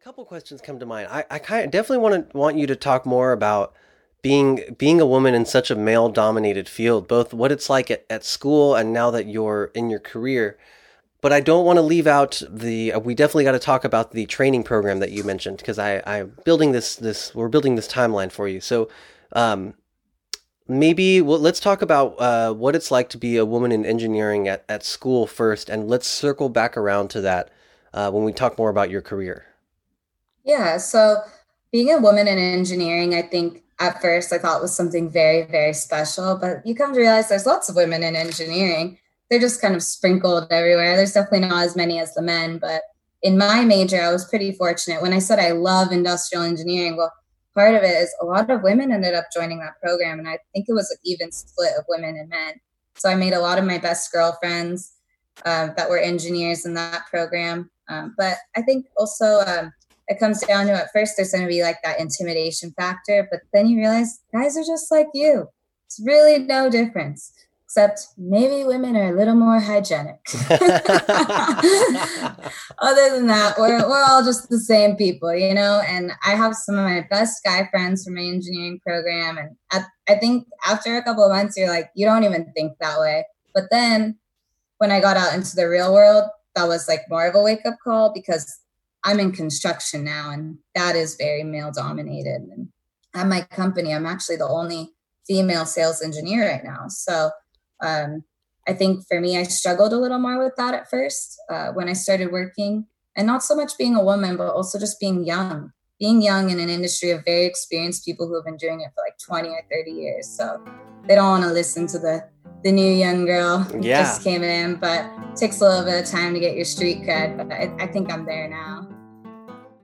couple questions come to mind. I kind of definitely want you to talk more about being a woman in such a male dominated field, both what it's like at school and now that you're in your career. But I don't want to leave out we definitely got to talk about the training program that you mentioned because I'm building we're building this timeline for you. So um, maybe let's talk about what it's like to be a woman in engineering at school first, and let's circle back around to that when we talk more about your career. Yeah, so being a woman in engineering, I think at first I thought was something very, very special, but you come to realize there's lots of women in engineering. They're just kind of sprinkled everywhere. There's definitely not as many as the men, but in my major, I was pretty fortunate. When I said I love industrial engineering, well, part of it is a lot of women ended up joining that program, and I think it was an even split of women and men. So I made a lot of my best girlfriends that were engineers in that program. But I think also it comes down to at first there's going to be like that intimidation factor, but then you realize guys are just like you. It's really no difference, except maybe women are a little more hygienic. Other than that, we're all just the same people, you know? And I have some of my best guy friends from my engineering program. And I think after a couple of months, you're like, you don't even think that way. But then when I got out into the real world, that was like more of a wake up call because I'm in construction now and that is very male dominated. And at my company, I'm actually the only female sales engineer right now. So I think for me, I struggled a little more with that at first when I started working, and not so much being a woman, but also just being young in an industry of very experienced people who have been doing it for like 20 or 30 years. So they don't want to listen to the new young girl who Yeah. just came in, but it takes a little bit of time to get your street cred. But I think I'm there now.